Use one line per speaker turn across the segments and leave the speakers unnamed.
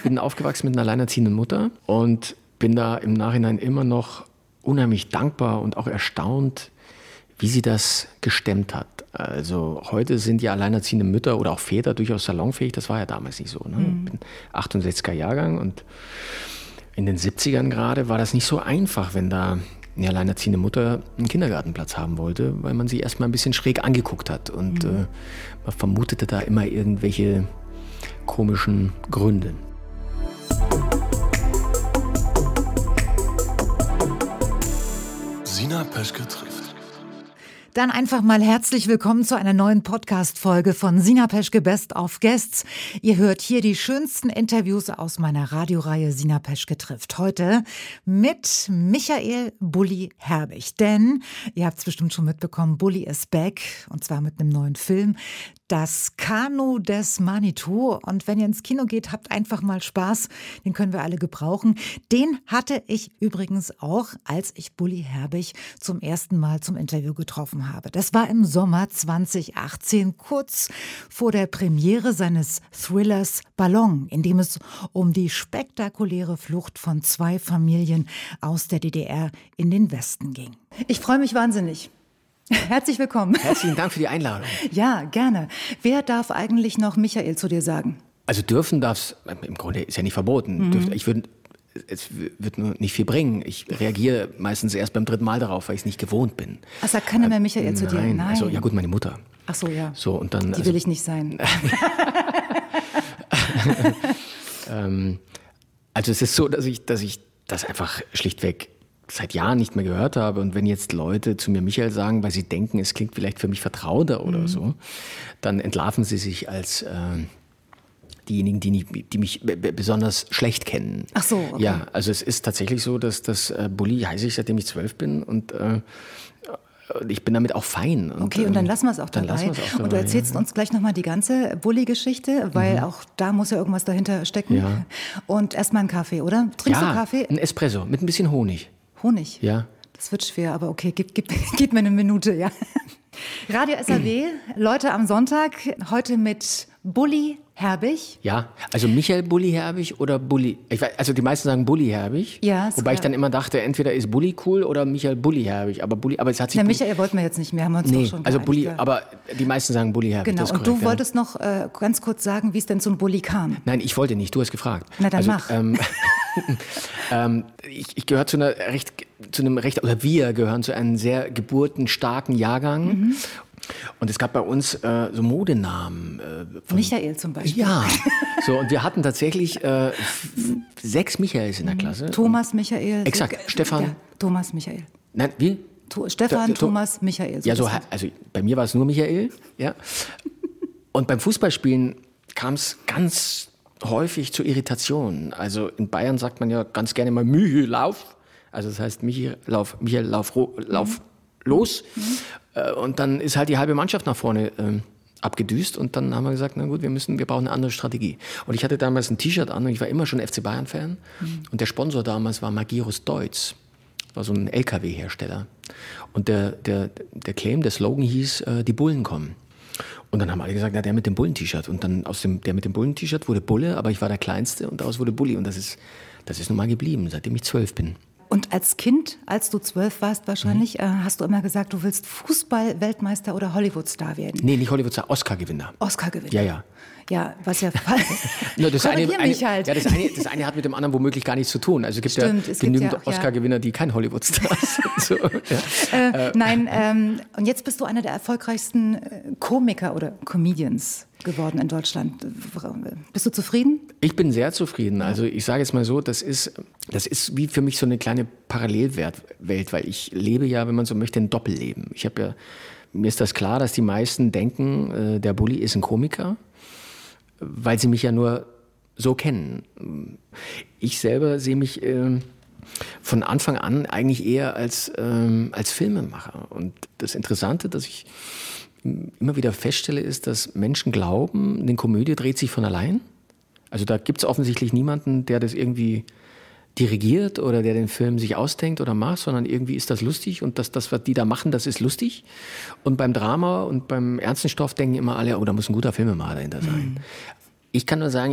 bin aufgewachsen mit einer alleinerziehenden Mutter und bin da im Nachhinein immer noch unheimlich dankbar und auch erstaunt, wie sie das gestemmt hat. Also heute sind ja alleinerziehende Mütter oder auch Väter durchaus salonfähig. Das war ja damals nicht so. Ne? Ich bin 68er Jahrgang und in den 70ern gerade war das nicht so einfach, wenn da eine alleinerziehende Mutter einen Kindergartenplatz haben wollte, weil man sie erstmal ein bisschen schräg angeguckt hat. Und man vermutete da immer irgendwelche komischen Gründe.
Sina Peschke trifft.
Dann einfach mal herzlich willkommen zu einer neuen Podcast-Folge von Sina Peschke Best of Guests. Ihr hört hier die schönsten Interviews aus meiner Radioreihe Sina Peschke trifft. Heute mit Michael Bulli Herbig. Denn, ihr habt es bestimmt schon mitbekommen, Bulli is back. Und zwar mit einem neuen Film. Das Kanu des Manitou. Und wenn ihr ins Kino geht, habt einfach mal Spaß. Den können wir alle gebrauchen. Den hatte ich übrigens auch, als ich Bulli Herbig zum ersten Mal zum Interview getroffen habe. Das war im Sommer 2018, kurz vor der Premiere seines Thrillers Ballon, in dem es um die spektakuläre Flucht von 2 Familien aus der DDR in den Westen ging. Ich freue mich wahnsinnig. Herzlich willkommen.
Herzlichen Dank für die Einladung.
Ja, gerne. Wer darf eigentlich noch Michael zu dir sagen?
Also dürfen darf es, im Grunde ist ja nicht verboten. Es wird nur nicht viel bringen. Ich reagiere meistens erst beim 3. Mal darauf, weil ich es nicht gewohnt bin.
Ach, sagt keiner mehr Michael zu dir?
Nein.
Nein.
Also, ja gut, meine Mutter.
Ach so, ja.
So, und dann,
Die will ich nicht sein.
Also es ist so, dass ich das einfach schlichtweg seit Jahren nicht mehr gehört habe. Und wenn jetzt Leute zu mir Michael sagen, weil sie denken, es klingt vielleicht für mich vertrauter oder so, dann entlarven sie sich als diejenigen, die mich besonders schlecht kennen.
Ach so, okay.
Ja, also es ist tatsächlich so, dass das Bulli heiße ich, seitdem ich 12 bin und ich bin damit auch fein.
Okay, und dann lassen wir es auch dabei. Und du erzählst uns gleich nochmal die ganze Bulli-Geschichte, weil auch da muss ja irgendwas dahinter stecken.
Ja.
Und erstmal einen Kaffee, oder? Trinkst du Kaffee?
Ein Espresso mit ein bisschen Honig.
Honig?
Ja.
Das wird schwer, aber okay, gib mir eine Minute, ja. Radio SAW, Leute am Sonntag, heute mit Bulli Herbig.
Ja, also Michael Bulli Herbig oder Bulli, also die meisten sagen Bulli Herbig,
ja,
wobei ich dann immer dachte, entweder ist Bulli cool oder Michael Bulli Herbig, aber es hat sich...
Na, Michael wollten wir jetzt nicht mehr, haben wir uns doch schon
also
geeinigt,
Bulli,
ja.
aber die meisten sagen Bulli Herbig,
genau,
das ist
und
korrekt,
du wolltest noch ganz kurz sagen, wie es denn zum Bulli kam.
Nein, ich wollte nicht, du hast gefragt.
Na, dann mach.
Ich gehöre oder wir gehören zu einem sehr geburtenstarken Jahrgang. Und es gab bei uns so Modenamen.
Michael zum Beispiel.
Ja, so, und wir hatten tatsächlich 6 Michaels in der Klasse.
Thomas Michael.
Exakt, Stefan.
Ja, Thomas Michael.
Nein, wie?
Stefan, Thomas, Michael.
So ja, also bei mir war es nur Michael. Ja. Und beim Fußballspielen kam es ganz häufig zu Irritationen. Also in Bayern sagt man ja ganz gerne mal Michael, lauf. Also das heißt Michael, lauf los. Und dann ist halt die halbe Mannschaft nach vorne abgedüst und dann haben wir gesagt, na gut, wir brauchen eine andere Strategie. Und ich hatte damals ein T-Shirt an und ich war immer schon FC Bayern-Fan und der Sponsor damals war Magirus Deutz, war so ein LKW-Hersteller und der Claim, der Slogan hieß, die Bullen kommen. Und dann haben alle gesagt, ja, der mit dem Bullen-T-Shirt und dann der mit dem Bullen-T-Shirt wurde Bulle, aber ich war der Kleinste und daraus wurde Bulli und das ist nun mal geblieben, seitdem ich 12 bin.
Und als Kind, als du 12 warst wahrscheinlich, hast du immer gesagt, du willst Fußball-Weltmeister oder Hollywood-Star werden.
Nee, nicht Hollywood-Star, Oscar-Gewinner.
Oscar-Gewinner?
Ja.
Ja, was ja falsch
das eine hat mit dem anderen womöglich gar nichts zu tun. Also es gibt genügend Oscar-Gewinner, die kein Hollywood-Star sind. So, ja.
Nein, und jetzt bist du einer der erfolgreichsten Komiker oder Comedians geworden in Deutschland. Bist du zufrieden?
Ich bin sehr zufrieden. Also ich sage jetzt mal so, das ist wie für mich so eine kleine Parallelwelt, weil ich lebe ja, wenn man so möchte, ein Doppelleben. Mir ist das klar, dass die meisten denken, der Bulli ist ein Komiker, weil sie mich ja nur so kennen. Ich selber sehe mich von Anfang an eigentlich eher als Filmemacher. Und das Interessante, dass ich immer wieder feststelle, ist, dass Menschen glauben, eine Komödie dreht sich von allein. Also da gibt es offensichtlich niemanden, der das irgendwie dirigiert oder der den Film sich ausdenkt oder macht, sondern irgendwie ist das lustig und das, was die da machen, das ist lustig. Und beim Drama und beim ernsten Stoff denken immer alle, oh, da muss ein guter Filmemacher dahinter sein. Ich kann nur sagen, ich mache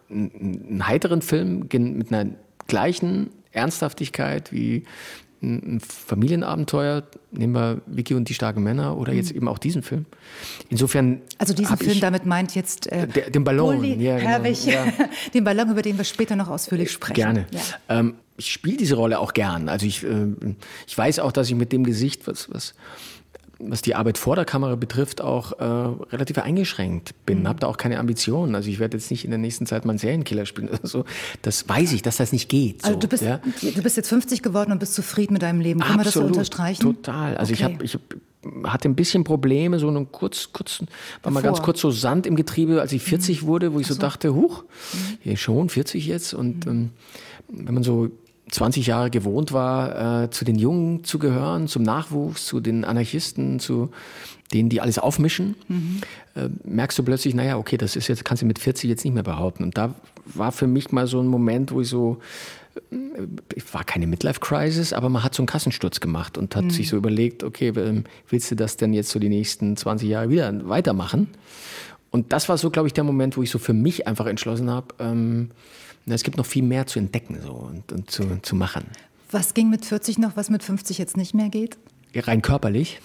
einen heiteren Film mit einer gleichen Ernsthaftigkeit wie ein Familienabenteuer, nehmen wir Vicky und die starken Männer oder jetzt eben auch diesen Film. Insofern.
Also diesen Film, damit meint jetzt
den Ballon.
Ja, Herwig, ja. Den Ballon, über den wir später noch ausführlich sprechen.
Gerne. Ja. Ich spiele diese Rolle auch gern. Also ich weiß auch, dass ich mit dem Gesicht, was die Arbeit vor der Kamera betrifft, auch relativ eingeschränkt bin. Habe da auch keine Ambitionen. Also ich werde jetzt nicht in der nächsten Zeit mal einen Serienkiller spielen oder so. Das weiß ich, dass das nicht geht. So.
Also du bist jetzt 50 geworden und bist zufrieden mit deinem Leben. Kann man das so unterstreichen?
Total. Also okay. Ich hatte ein bisschen Probleme, so einen war mal ganz kurz so Sand im Getriebe, als ich 40 wurde, wo ich so dachte, huch, schon 40 jetzt. Und wenn man so 20 Jahre gewohnt war, zu den Jungen zu gehören, zum Nachwuchs, zu den Anarchisten, zu denen, die alles aufmischen, merkst du plötzlich, naja, okay, das ist jetzt, kannst du mit 40 jetzt nicht mehr behaupten. Und da war für mich mal so ein Moment, wo ich war keine Midlife-Crisis, aber man hat so einen Kassensturz gemacht und hat sich so überlegt, okay, willst du das denn jetzt so die nächsten 20 Jahre wieder weitermachen? Und das war so, glaube ich, der Moment, wo ich so für mich einfach entschlossen habe, es gibt noch viel mehr zu entdecken so, und zu machen.
Was ging mit 40 noch, was mit 50 jetzt nicht mehr geht?
Rein körperlich.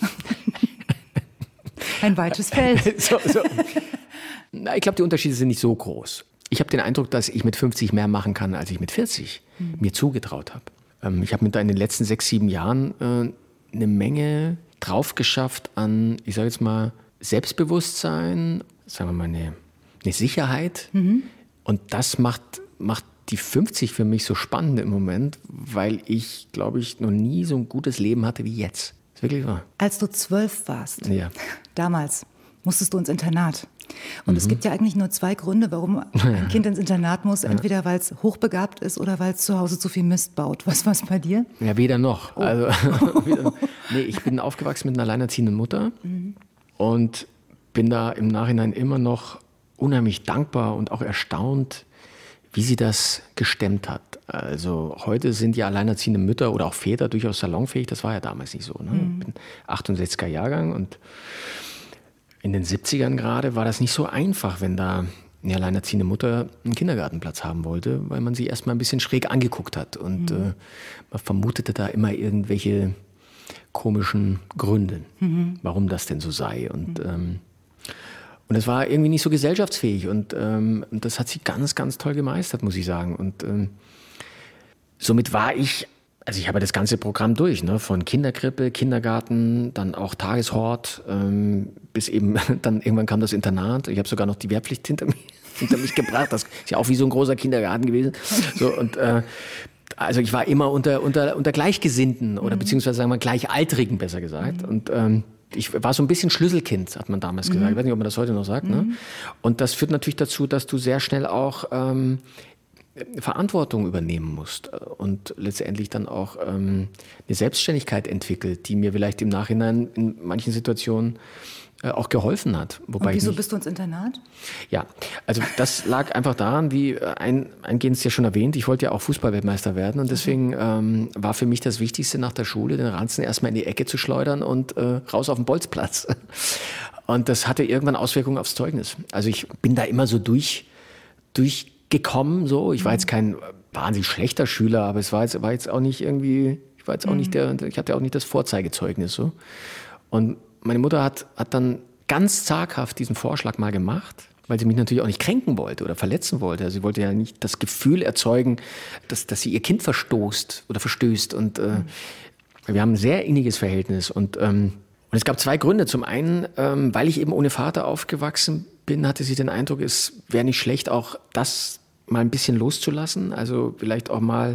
Ein weites Feld.
so. Ich glaube, die Unterschiede sind nicht so groß. Ich habe den Eindruck, dass ich mit 50 mehr machen kann, als ich mit 40 mir zugetraut habe. Ich habe in den letzten 6, 7 Jahren eine Menge drauf geschafft an, ich sage jetzt mal, Selbstbewusstsein, sagen wir mal eine Sicherheit. Und das macht die 50 für mich so spannend im Moment, weil ich, glaube ich, noch nie so ein gutes Leben hatte wie jetzt. Das ist wirklich wahr.
Als du 12 warst, damals musstest du ins Internat. Und es gibt ja eigentlich nur 2 Gründe, warum ein Kind ins Internat muss. Entweder weil es hochbegabt ist oder weil es zu Hause zu viel Mist baut. Was war es bei dir?
Ja, weder noch. Oh. Also, ich bin aufgewachsen mit einer alleinerziehenden Mutter und bin da im Nachhinein immer noch unheimlich dankbar und auch erstaunt, wie sie das gestemmt hat. Also heute sind ja alleinerziehende Mütter oder auch Väter durchaus salonfähig. Das war ja damals nicht so. Ne? Ich bin 68er Jahrgang und in den 70ern gerade war das nicht so einfach, wenn da eine alleinerziehende Mutter einen Kindergartenplatz haben wollte, weil man sie erstmal ein bisschen schräg angeguckt hat. Und man vermutete da immer irgendwelche komischen Gründe, warum das denn so sei. Und es war irgendwie nicht so gesellschaftsfähig und das hat sie ganz, ganz toll gemeistert, muss ich sagen. Und somit war ich habe das ganze Programm durch, ne? Von Kinderkrippe, Kindergarten, dann auch Tageshort, bis eben dann irgendwann kam das Internat. Ich habe sogar noch die Wehrpflicht hinter mich gebracht. Das ist ja auch wie so ein großer Kindergarten gewesen. So, und also ich war immer unter Gleichgesinnten oder beziehungsweise sagen wir Gleichaltrigen, besser gesagt. Und ich war so ein bisschen Schlüsselkind, hat man damals gesagt. Ich weiß nicht, ob man das heute noch sagt. Ne? Und das führt natürlich dazu, dass du sehr schnell auch Verantwortung übernehmen musst und letztendlich dann auch eine Selbstständigkeit entwickelt, die mir vielleicht im Nachhinein in manchen Situationen auch geholfen hat.
Und wieso bist du ins Internat?
Ja, also das lag einfach daran, wie eingehend ja schon erwähnt, ich wollte ja auch Fußballweltmeister werden und deswegen war für mich das Wichtigste nach der Schule, den Ranzen erstmal in die Ecke zu schleudern und raus auf den Bolzplatz. Und das hatte irgendwann Auswirkungen aufs Zeugnis. Also ich bin da immer so durchgekommen, so. Ich war jetzt kein wahnsinnig schlechter Schüler, aber es war jetzt auch nicht irgendwie, ich hatte auch nicht das Vorzeigezeugnis, so. Und meine Mutter hat dann ganz zaghaft diesen Vorschlag mal gemacht, weil sie mich natürlich auch nicht kränken wollte oder verletzen wollte. Also sie wollte ja nicht das Gefühl erzeugen, dass sie ihr Kind verstößt. Und wir haben ein sehr inniges Verhältnis. Und es gab 2 Gründe. Zum einen, weil ich eben ohne Vater aufgewachsen bin, hatte sie den Eindruck, es wäre nicht schlecht, auch das mal ein bisschen loszulassen. Also vielleicht auch mal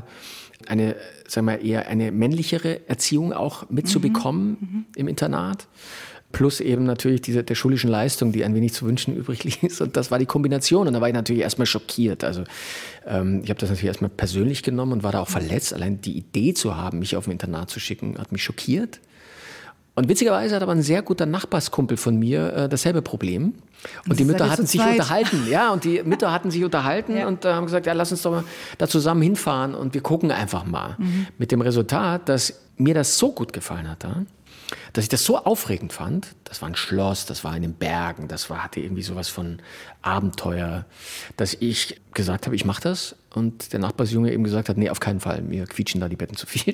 eher eine männlichere Erziehung auch mitzubekommen im Internat. Plus eben natürlich der schulischen Leistung, die ein wenig zu wünschen übrig ließ. Und das war die Kombination. Und da war ich natürlich erstmal schockiert. Also ich habe das natürlich erstmal persönlich genommen und war da auch verletzt. Allein die Idee zu haben, mich auf ein Internat zu schicken, hat mich schockiert. Und witzigerweise hat aber ein sehr guter Nachbarskumpel von mir dasselbe Problem. Und die Mütter hatten sich unterhalten. Ja, und die Mütter hatten sich unterhalten und haben gesagt, ja, lass uns doch mal da zusammen hinfahren und wir gucken einfach mal. Mit dem Resultat, dass mir das so gut gefallen hat, dass ich das so aufregend fand. Das war ein Schloss, das war in den Bergen, hatte irgendwie sowas von Abenteuer, dass ich gesagt habe, ich mache das. Und der Nachbarsjunge eben gesagt hat, nee, auf keinen Fall, mir quietschen da die Betten zu viel.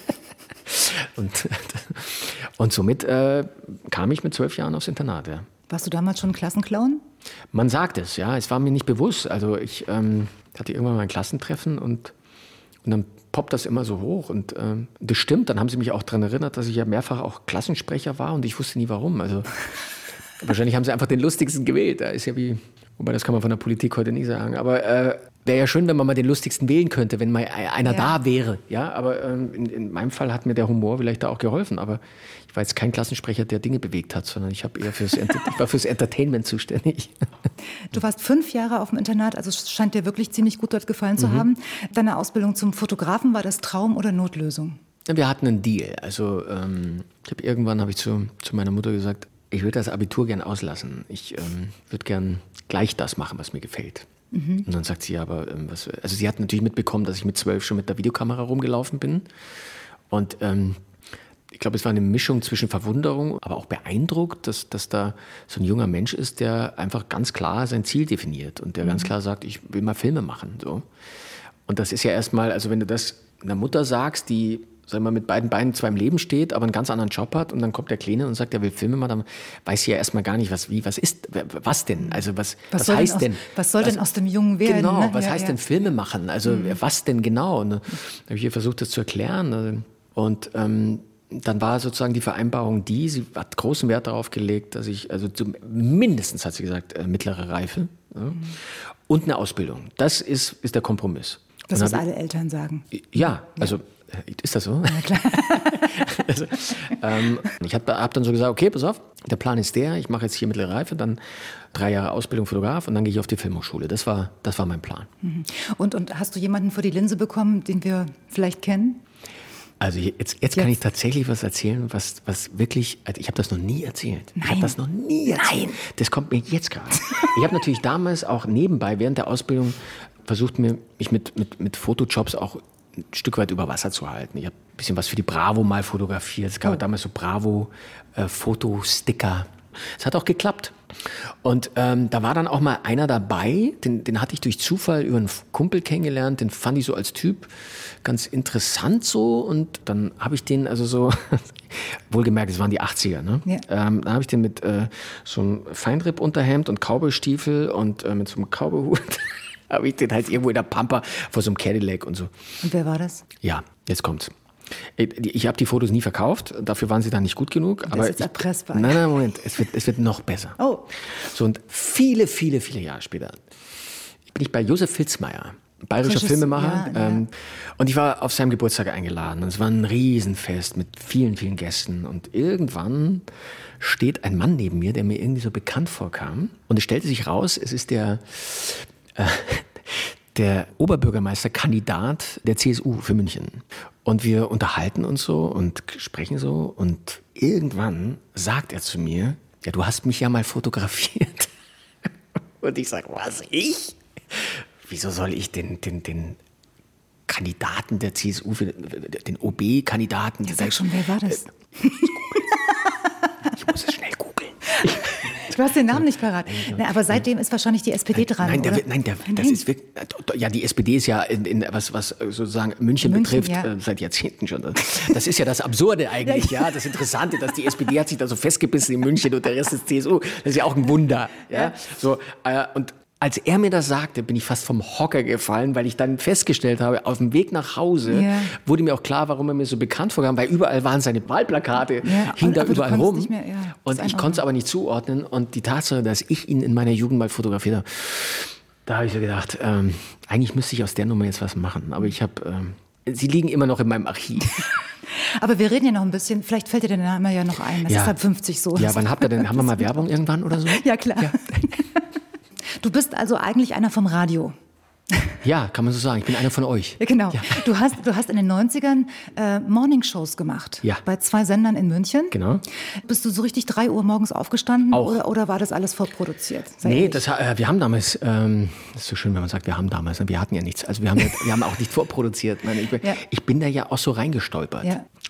Und somit kam ich mit 12 Jahren aufs Internat, ja.
Warst du damals schon Klassenclown?
Man sagt es, ja. Es war mir nicht bewusst. Also ich hatte irgendwann mal ein Klassentreffen und dann poppt das immer so hoch. Und das stimmt, dann haben sie mich auch daran erinnert, dass ich ja mehrfach auch Klassensprecher war und ich wusste nie warum. Also wahrscheinlich haben sie einfach den lustigsten gewählt. Da ist ja wobei das kann man von der Politik heute nicht sagen. Aber wäre ja schön, wenn man mal den lustigsten wählen könnte, wenn mal einer da wäre. Ja, aber in meinem Fall hat mir der Humor vielleicht da auch geholfen. Aber ich war jetzt kein Klassensprecher, der Dinge bewegt hat, sondern ich war fürs Entertainment zuständig.
Du warst 5 Jahre auf dem Internat, also es scheint dir wirklich ziemlich gut dort gefallen zu haben. Deine Ausbildung zum Fotografen, war das Traum oder Notlösung?
Wir hatten einen Deal. Also irgendwann habe ich zu meiner Mutter gesagt, ich würde das Abitur gern auslassen. Ich würde gern gleich das machen, was mir gefällt. Und dann sagt sie, aber also sie hat natürlich mitbekommen, dass ich mit 12 schon mit der Videokamera rumgelaufen bin. Und ich glaube, es war eine Mischung zwischen Verwunderung, aber auch beeindruckt, dass da so ein junger Mensch ist, der einfach ganz klar sein Ziel definiert und der ganz klar sagt, ich will mal Filme machen. So. Und das ist ja erstmal, also wenn du das einer Mutter sagst, die, sagen wir mal, mit beiden Beinen zwar im Leben steht, aber einen ganz anderen Job hat und dann kommt der Kleine und sagt, er will Filme machen, dann weiß sie ja erstmal gar nicht, was denn? Also was heißt denn?
Was soll denn aus dem Jungen werden?
Genau,
ne?
was heißt denn Filme machen? Also was denn genau? Und dann habe ich ihr versucht, das zu erklären. Und dann war sozusagen die Vereinbarung sie hat großen Wert darauf gelegt, dass ich, also mindestens, hat sie gesagt, mittlere Reife und eine Ausbildung. Das ist der Kompromiss.
Das, was alle Eltern sagen.
Ja, also ist das so?
Ja, klar.
Also, ich hab dann so gesagt, okay, pass auf, der Plan ist ich mache jetzt hier mittlere Reife, dann 3 Jahre Ausbildung Fotograf und dann gehe ich auf die Filmhochschule. Das war mein Plan.
Und hast du jemanden vor die Linse bekommen, den wir vielleicht kennen?
Also jetzt kann ich tatsächlich was erzählen, was wirklich, also ich habe das noch nie erzählt.
Nein.
Ich habe das noch nie erzählt. Nein. Das kommt mir jetzt gerade. Ich habe natürlich damals auch nebenbei, während der Ausbildung, versucht, mich mit Fotojobs auch ein Stück weit über Wasser zu halten. Ich habe ein bisschen was für die Bravo mal fotografiert. Es gab damals so Bravo-Fotosticker. Es hat auch geklappt. Und da war dann auch mal einer dabei, den hatte ich durch Zufall über einen Kumpel kennengelernt, den fand ich so als Typ ganz interessant so und dann habe ich den also so, wohlgemerkt, es waren die 80er, ne? Ja. Dann habe ich den mit so einem Feinripp-Unterhemd und Cowboy-Stiefel und mit so einem Cowboy-Hut habe ich den halt irgendwo in der Pampa vor so einem Cadillac und so.
Und wer war das?
Ja, jetzt kommt's. Ich habe die Fotos nie verkauft, dafür waren sie dann nicht gut genug.
Das
aber
ist erpressbar.
Nein, Moment, es wird noch besser.
Oh.
So, und viele, viele, viele Jahre später bin ich bei Josef Filzmaier, bayerischer Filmemacher.
Ja.
Und ich war auf seinem Geburtstag eingeladen. Und es war ein Riesenfest mit vielen, vielen Gästen. Und irgendwann steht ein Mann neben mir, der mir irgendwie so bekannt vorkam. Und es stellte sich raus, es ist der Oberbürgermeisterkandidat der CSU für München. Und wir unterhalten uns so und sprechen so. Und irgendwann sagt er zu mir, ja, du hast mich ja mal fotografiert. Und ich sage, was, ich? Wieso soll ich den Kandidaten der CSU, den OB-Kandidaten...
Ja, sag schon, wer war das?
Ich muss es schnell googeln.
Du hast den Namen nicht parat. Na, aber seitdem ist wahrscheinlich die SPD dran, oder?
Das ist wirklich... Ja, die SPD ist ja, was sozusagen München betrifft, seit Jahrzehnten schon. Das ist ja das Absurde eigentlich, ja. Das Interessante, dass die SPD hat sich da so festgebissen in München und der Rest ist CSU. Das ist ja auch ein Wunder, ja. So, und als er mir das sagte, bin ich fast vom Hocker gefallen, weil ich dann festgestellt habe, auf dem Weg nach Hause wurde mir auch klar, warum er mir so bekannt vorkam, weil überall waren seine Wahlplakate, hing da überall rum.
Nicht mehr,
und ich konnte es aber nicht zuordnen. Und die Tatsache, dass ich ihn in meiner Jugend mal fotografiert habe, da habe ich so gedacht, eigentlich müsste ich aus der Nummer jetzt was machen. Aber sie liegen immer noch in meinem Archiv.
Aber wir reden ja noch ein bisschen, vielleicht fällt dir der Name ja noch ein. Das ist ab 50 so.
Ja, wann habt ihr denn, haben wir mal Werbung irgendwann oder so?
Ja, klar. Ja. Du bist also eigentlich einer vom Radio.
Ja, kann man so sagen. Ich bin einer von euch.
Ja, genau.
Ja.
Du hast in den 90ern Morningshows gemacht.
Ja.
Bei 2 Sendern in München.
Genau.
Bist du so richtig 3 Uhr morgens aufgestanden?
Auch.
Oder war das alles vorproduziert?
Nee, wir haben damals, das ist so schön, wenn man sagt, wir haben damals, wir hatten ja nichts. Also wir haben auch nicht vorproduziert. Ich bin da ja auch so reingestolpert.
Ja.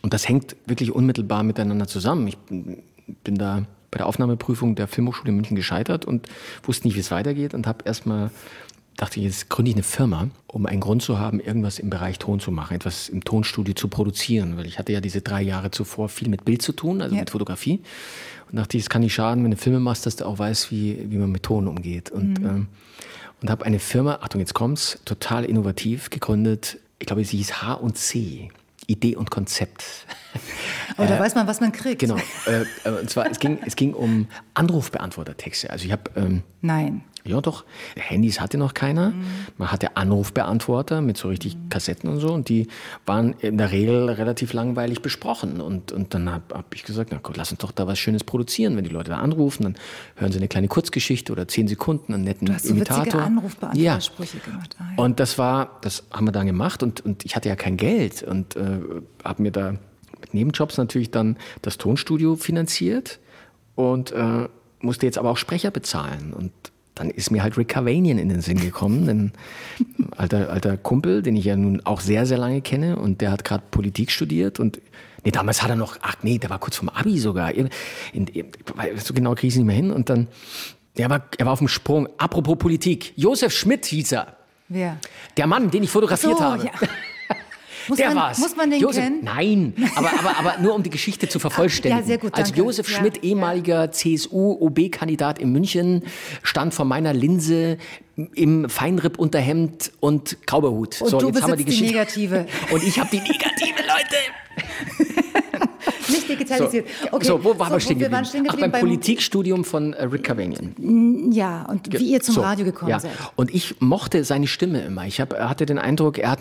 Und das hängt wirklich unmittelbar miteinander zusammen. Ich bin da bei der Aufnahmeprüfung der Filmhochschule in München gescheitert und wusste nicht, wie es weitergeht und dachte ich, jetzt gründe ich eine Firma, um einen Grund zu haben, irgendwas im Bereich Ton zu machen, etwas im Tonstudio zu produzieren. Weil ich hatte ja diese 3 Jahre zuvor viel mit Bild zu tun, also mit Fotografie. Und dachte ich, es kann nicht schaden, wenn du Filme machst, dass du auch weißt, wie man mit Ton umgeht. Und habe eine Firma, Achtung, jetzt kommt's, total innovativ gegründet. Ich glaube, sie hieß H&C. Idee und Konzept.
Aber da weiß man, was man kriegt.
Genau. Und zwar, es ging um Anrufbeantwortertexte. Also ich habe...
Nein.
Ja, doch. Handys hatte noch keiner. Man hatte Anrufbeantworter mit so richtig Kassetten und so. Und die waren in der Regel relativ langweilig besprochen. Und dann hab ich gesagt, na gut, lass uns doch da was Schönes produzieren. Wenn die Leute da anrufen, dann hören sie eine kleine Kurzgeschichte oder 10 Sekunden, einen netten Imitator.
Du hast so witzige Anrufbeantwortersprüche gemacht.
Und das haben wir dann gemacht. Und ich hatte ja kein Geld. Und habe mir da mit Nebenjobs natürlich dann das Tonstudio finanziert. Und musste jetzt aber auch Sprecher bezahlen. Und dann ist mir halt Rick Cavanian in den Sinn gekommen, ein alter Kumpel, den ich ja nun auch sehr, sehr lange kenne. Und der hat gerade Politik studiert. Und damals hat er noch, der war kurz vom Abi sogar. So genau kriege ich es nicht mehr hin. Und dann, er war auf dem Sprung. Apropos Politik, Josef Schmidt hieß er.
Wer?
Der Mann, den ich fotografiert habe. Ja.
Muss man den kennen?
Nein, aber nur um die Geschichte zu vervollständigen.
Ja, sehr gut,
danke. Als Josef Schmidt, ehemaliger CSU-OB-Kandidat in München, stand vor meiner Linse im Feinripp-Unterhemd und Cowboyhut.
Und du
jetzt haben wir
die Negative.
Und ich habe die Negative, Leute.
Nicht digitalisiert. Okay.
Wo waren wir stehen geblieben? Beim Politikstudium von Rick Cavanian.
Ja, und wie ihr zum Radio gekommen seid.
Und ich mochte seine Stimme immer. Ich hatte den Eindruck, er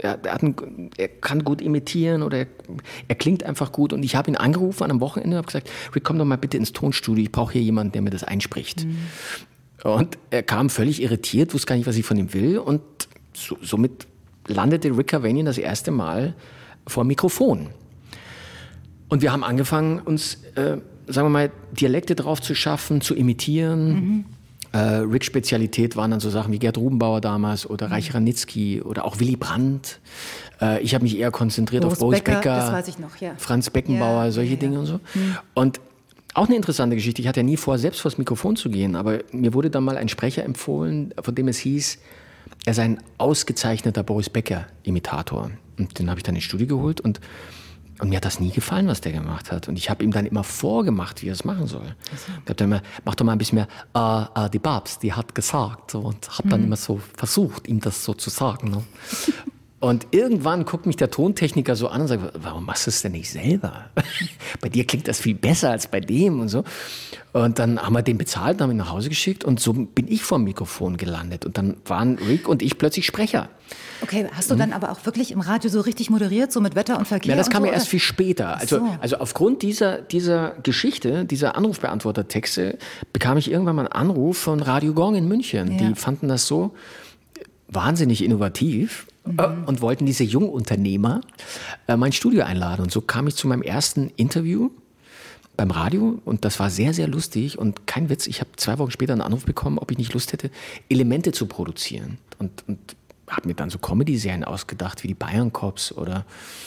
kann gut imitieren oder er klingt einfach gut. Und ich habe ihn angerufen an einem Wochenende und habe gesagt, Rick, komm doch mal bitte ins Tonstudio. Ich brauche hier jemanden, der mir das einspricht. Und er kam völlig irritiert, wusste gar nicht, was ich von ihm will. Und somit landete Rick Cavanian das erste Mal vor dem Mikrofon. Und wir haben angefangen, uns, sagen wir mal, Dialekte drauf zu schaffen, zu imitieren. Ricks Spezialität waren dann so Sachen wie Gerd Rubenbauer damals oder Reich Ranitzky oder auch Willy Brandt. Ich habe mich eher konzentriert auf Boris Becker,
das weiß ich noch, ja.
Franz Beckenbauer, solche Dinge und so. Und auch eine interessante Geschichte. Ich hatte ja nie vor, selbst vors Mikrofon zu gehen, aber mir wurde dann mal ein Sprecher empfohlen, von dem es hieß, er sei ein ausgezeichneter Boris Becker-Imitator. Und den habe ich dann ins Studio geholt und mir hat das nie gefallen, was der gemacht hat. Und ich habe ihm dann immer vorgemacht, wie er es machen soll. Ich habe dann immer, mach doch mal ein bisschen mehr, die Babs, die hat gesagt. So, und habe dann immer so versucht, ihm das so zu sagen. Ne? Und irgendwann guckt mich der Tontechniker so an und sagt, warum machst du es denn nicht selber? Bei dir klingt das viel besser als bei dem und so. Und dann haben wir den bezahlt, haben ihn nach Hause geschickt und so bin ich vor dem Mikrofon gelandet. Und dann waren Rick und ich plötzlich Sprecher.
Okay, hast du dann aber auch wirklich im Radio so richtig moderiert, so mit Wetter und Verkehr?
Ja, das kam
ja
erst viel später. Also aufgrund dieser Geschichte, dieser Anrufbeantwortertexte, bekam ich irgendwann mal einen Anruf von Radio Gong in München. Ja. Die fanden das so wahnsinnig innovativ und wollten diese Jungunternehmer mein Studio einladen. Und so kam ich zu meinem ersten Interview beim Radio und das war sehr, sehr lustig und kein Witz, ich habe 2 Wochen später einen Anruf bekommen, ob ich nicht Lust hätte, Elemente zu produzieren und habe mir dann so Comedy-Serien ausgedacht, wie die Bayern Cops oder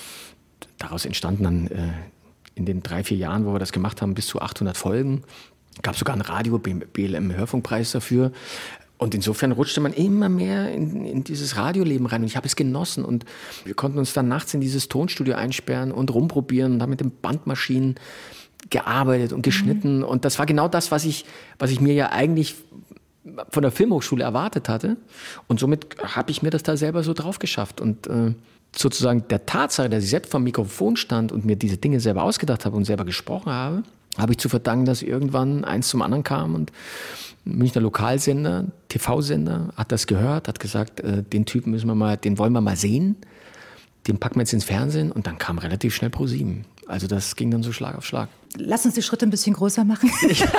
daraus entstanden dann in den 3-4 Jahren, wo wir das gemacht haben, bis zu 800 Folgen. Gab sogar einen Radio-BLM-Hörfunkpreis dafür. Und insofern rutschte man immer mehr in dieses Radioleben rein. Und ich habe es genossen. Und wir konnten uns dann nachts in dieses Tonstudio einsperren und rumprobieren und haben mit den Bandmaschinen gearbeitet und geschnitten. Und das war genau das, was ich mir ja eigentlich von der Filmhochschule erwartet hatte. Und somit habe ich mir das da selber so drauf geschafft. Und sozusagen der Tatsache, dass ich selbst vor dem Mikrofon stand und mir diese Dinge selber ausgedacht habe und selber gesprochen habe, habe ich zu verdanken, dass irgendwann eins zum anderen kam. Und ein Münchner Lokalsender, TV-Sender, hat das gehört, hat gesagt, den Typen den wollen wir mal sehen. Den packen wir jetzt ins Fernsehen. Und dann kam relativ schnell ProSieben. Also das ging dann so Schlag auf Schlag.
Lass uns die Schritte ein bisschen größer machen.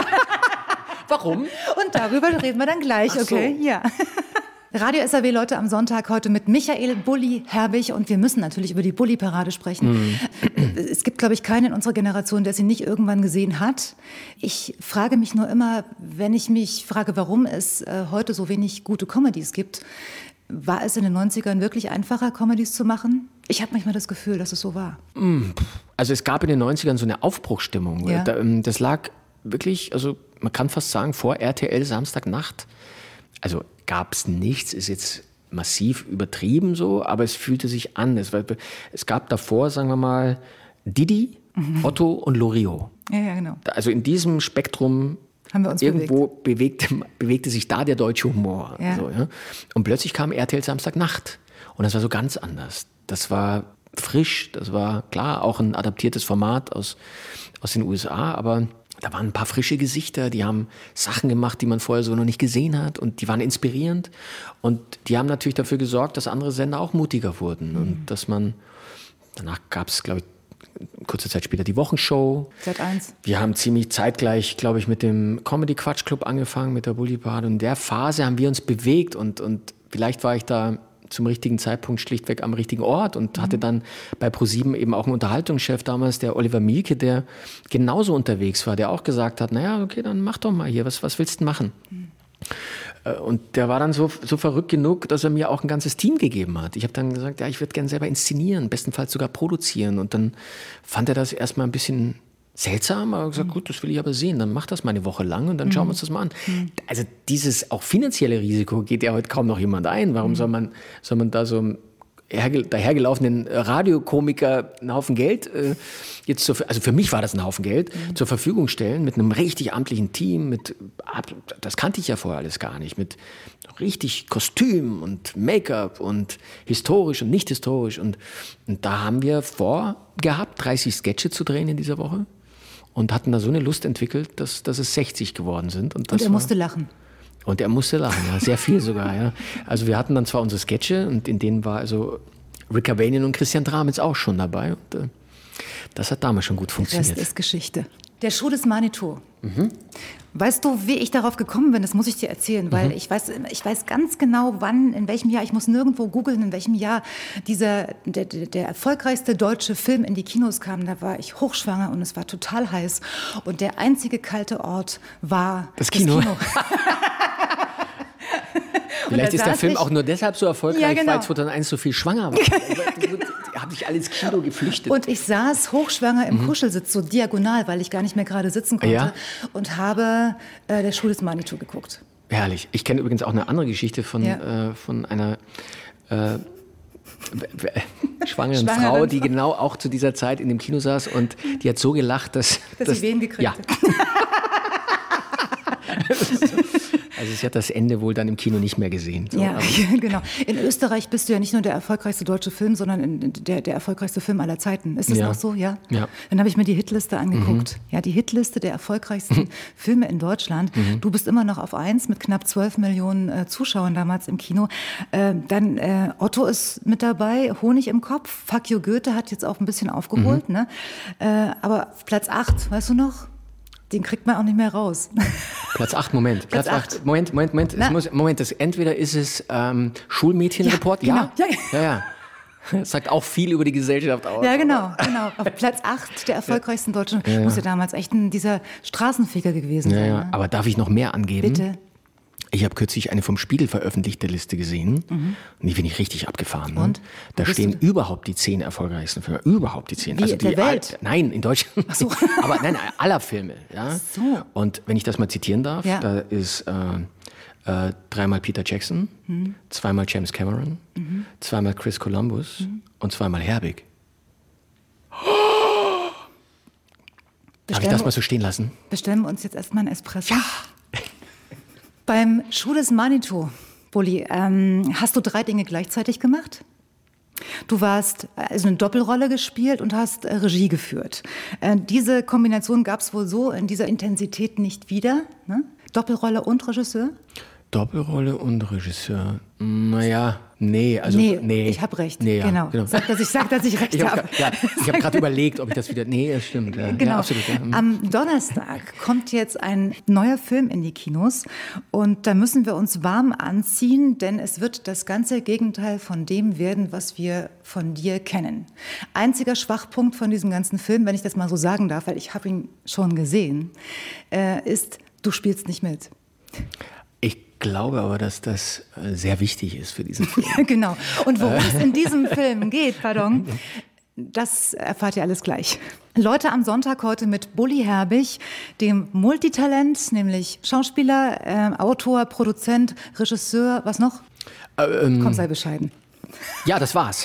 Warum?
Und darüber reden wir dann gleich, okay? So. Ja. Radio SAW, Leute, am Sonntag heute mit Michael Bulli Herbig. Und wir müssen natürlich über die Bulli-Parade sprechen. Es gibt, glaube ich, keinen in unserer Generation, der sie nicht irgendwann gesehen hat. Ich frage mich nur immer, wenn ich mich frage, warum es heute so wenig gute Comedies gibt, War es in den 90ern wirklich einfacher, Comedies zu machen? Ich habe manchmal das Gefühl, dass es so war.
Also es gab in den 90ern so eine Aufbruchsstimmung.
Ja.
Das lag wirklich, also man kann fast sagen, vor RTL Samstagnacht. Also gab es nichts, ist jetzt massiv übertrieben so, aber es fühlte sich an. Es gab davor, sagen wir mal, Didi, Otto und Loriot.
Ja, genau.
Also in diesem Spektrum
Haben wir uns
irgendwo bewegte sich da der deutsche Humor.
Ja.
So, ja? Und plötzlich kam RTL Samstagnacht. Und das war so ganz anders. Das war frisch, das war klar auch ein adaptiertes Format aus den USA, aber da waren ein paar frische Gesichter, die haben Sachen gemacht, die man vorher so noch nicht gesehen hat und die waren inspirierend und die haben natürlich dafür gesorgt, dass andere Sender auch mutiger wurden und dass man, danach gab es, glaube ich, kurze Zeit später die Wochenshow.
Sat.1.
Wir haben ziemlich zeitgleich, glaube ich, mit dem Comedy-Quatsch-Club angefangen, mit der Bulli-Parade. Und in der Phase haben wir uns bewegt und vielleicht war ich da zum richtigen Zeitpunkt schlichtweg am richtigen Ort und hatte dann bei ProSieben eben auch einen Unterhaltungschef damals, der Oliver Mielke, der genauso unterwegs war, der auch gesagt hat, naja, okay, dann mach doch mal hier, was willst du machen? Und der war dann so verrückt genug, dass er mir auch ein ganzes Team gegeben hat. Ich habe dann gesagt, ja, ich würde gerne selber inszenieren, bestenfalls sogar produzieren. Und dann fand er das erstmal ein bisschen seltsam, aber gesagt, gut, das will ich aber sehen, dann mach das mal eine Woche lang und dann schauen wir uns das mal an. Also dieses auch finanzielle Risiko geht ja heute kaum noch jemand ein. Warum soll man da so dahergelaufenen Radiokomiker einen Haufen Geld also für mich war das ein Haufen Geld, zur Verfügung stellen mit einem richtig amtlichen Team, das kannte ich ja vorher alles gar nicht, mit richtig Kostüm und Make-up und historisch und nicht historisch und da haben wir vorgehabt, 30 Sketche zu drehen in dieser Woche und hatten da so eine Lust entwickelt, dass es 60 geworden sind. Und
er musste lachen.
Und er musste lachen, ja, sehr viel sogar. Ja. Also wir hatten dann zwar unsere Sketche und in denen war also Rick Cavanian und Christian Dramitz auch schon dabei. Und, das hat damals schon gut funktioniert.
Das ist Geschichte. Der Schuh des Manitou. Weißt du, wie ich darauf gekommen bin? Das muss ich dir erzählen, weil ich weiß ganz genau, wann, in welchem Jahr, ich muss nirgendwo googeln, in welchem Jahr der erfolgreichste deutsche Film in die Kinos kam. Da war ich hochschwanger und es war total heiß. Und der einzige kalte Ort war
das Kino. Vielleicht ist der Film auch nur deshalb so erfolgreich, weil 2001 so viel schwanger war. Habe ich alle ins Kino geflüchtet.
Und ich saß hochschwanger im Kuschelsitz, so diagonal, weil ich gar nicht mehr gerade sitzen konnte. Und habe der Schuh des Manitou geguckt.
Herrlich. Ich kenne übrigens auch eine andere Geschichte von einer schwangeren Frau, die genau auch zu dieser Zeit in dem Kino saß und die hat so gelacht, dass
sie Wehen gekriegt hat.
Also sie hat das Ende wohl dann im Kino nicht mehr gesehen. So.
Ja, genau. In Österreich bist du ja nicht nur der erfolgreichste deutsche Film, sondern der erfolgreichste Film aller Zeiten. Ist das noch so? Ja. Dann habe ich mir die Hitliste angeguckt. Ja, die Hitliste der erfolgreichsten Filme in Deutschland. Du bist immer noch auf 1 mit knapp 12 Millionen Zuschauern damals im Kino. Dann Otto ist mit dabei, Honig im Kopf. Fuck you Goethe hat jetzt auch ein bisschen aufgeholt. Ne? Aber Platz 8, weißt du noch? Den kriegt man auch nicht mehr raus.
Platz 8, Moment. Platz 8. Moment. Entweder ist es Schulmädchenreport.
Ja.
Das sagt auch viel über die Gesellschaft aus.
Ja, genau. Auf Platz 8 der erfolgreichsten Deutschen. Muss ja damals echt dieser Straßenfeger gewesen sein. Ne?
Aber darf ich noch mehr angeben?
Bitte.
Ich habe kürzlich eine vom Spiegel veröffentlichte Liste gesehen. Und die finde ich richtig abgefahren. Ne?
Und?
Da stehen überhaupt die 10 erfolgreichsten Filme. Überhaupt die 10.
Wie, also der Welt?
Nein, in Deutschland.
Ach so.
Aber nein, aller Filme. Ja?
So.
Und wenn ich das mal zitieren darf, da ist 3-mal Peter Jackson, 2-mal James Cameron, 2-mal Chris Columbus und 2-mal Herbig. Darf ich das mal so stehen lassen?
Bestellen wir uns jetzt erstmal einen Espresso? Ja. Beim Schuh des Manitou, Bulli, hast du 3 Dinge gleichzeitig gemacht? Du hast also eine Doppelrolle gespielt und hast Regie geführt. Diese Kombination gab es wohl so in dieser Intensität nicht wieder, ne? Doppelrolle und Regisseur?
Doppelrolle und Regisseur. Naja, nee.
Ich habe recht.
Nee,
genau. Sag, dass ich recht habe.
Ich habe gerade überlegt, ob ich das wieder... Nee, das stimmt. Ja.
Genau.
Ja, absolut, ja.
Am Donnerstag kommt jetzt ein neuer Film in die Kinos und da müssen wir uns warm anziehen, denn es wird das ganze Gegenteil von dem werden, was wir von dir kennen. Einziger Schwachpunkt von diesem ganzen Film, wenn ich das mal so sagen darf, weil ich habe ihn schon gesehen, ist, du spielst nicht mit.
glaube aber, dass das sehr wichtig ist für diesen Film.
Ja, genau. Und worum es in diesem Film geht, das erfahrt ihr alles gleich. Leute am Sonntag heute mit Bully Herbig, dem Multitalent, nämlich Schauspieler, Autor, Produzent, Regisseur, was noch? Komm, sei bescheiden.
Ja, das war's.